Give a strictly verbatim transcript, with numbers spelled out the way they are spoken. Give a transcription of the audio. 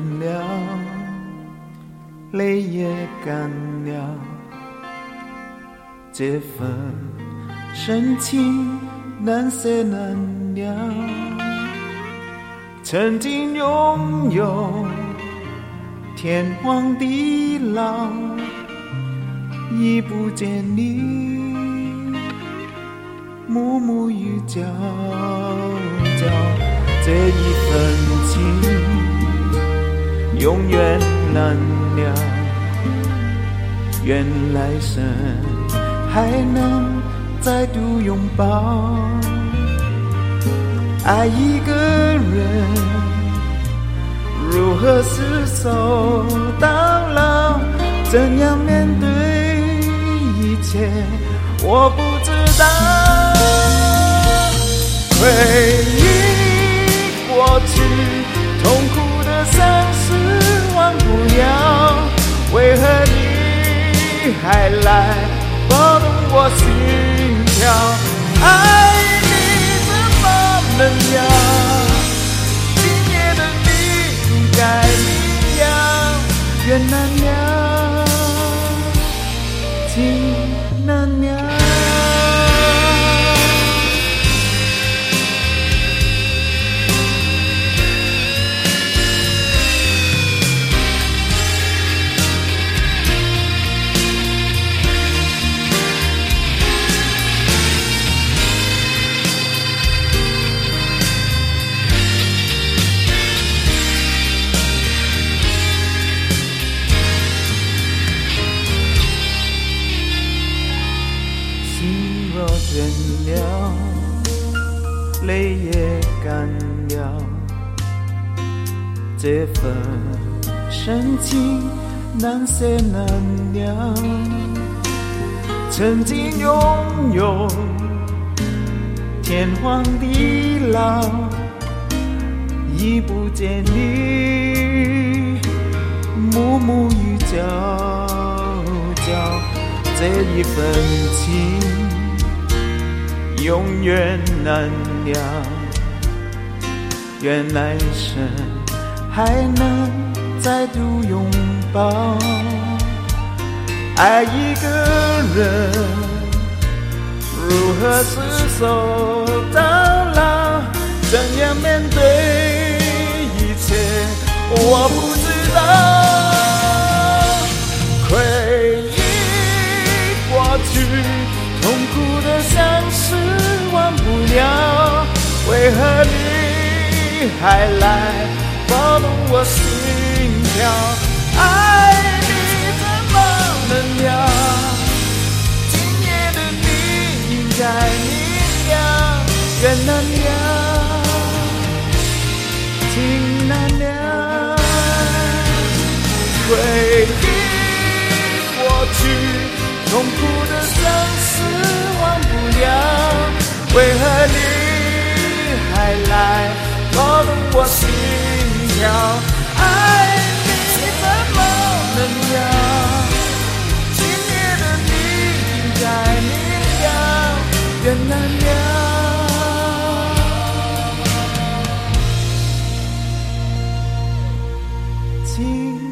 了，泪也干了，这份深情难舍难了。曾经拥有天荒地老，已不见你暮暮与皎皎。这一份情永远难了，愿来生还能再度拥抱。爱一个人如何厮守到老，怎样面对一切我不知道。回忆过去痛苦的伤势忘不了，为何你还来拨动我心跳？爱你怎么能要？今夜的你应该明了，缘难了，情难了。倦了，泪也干了，这份深情难舍难了。曾经拥有天荒地老，已不见你暮暮与皎皎。这一份情永远难了，愿来生还能再度拥抱。爱一个人如何厮守到老，怎样面对一切我不知道。回忆过去痛苦的相思忘不了，为何你还来拨动我心跳？爱你怎么能了？今夜的你应该明了，缘难了，情难了。回忆过去痛苦的相思忘不了，为何你还来拨动我心跳？爱你怎么能了？今夜的你应该明了，缘难了，情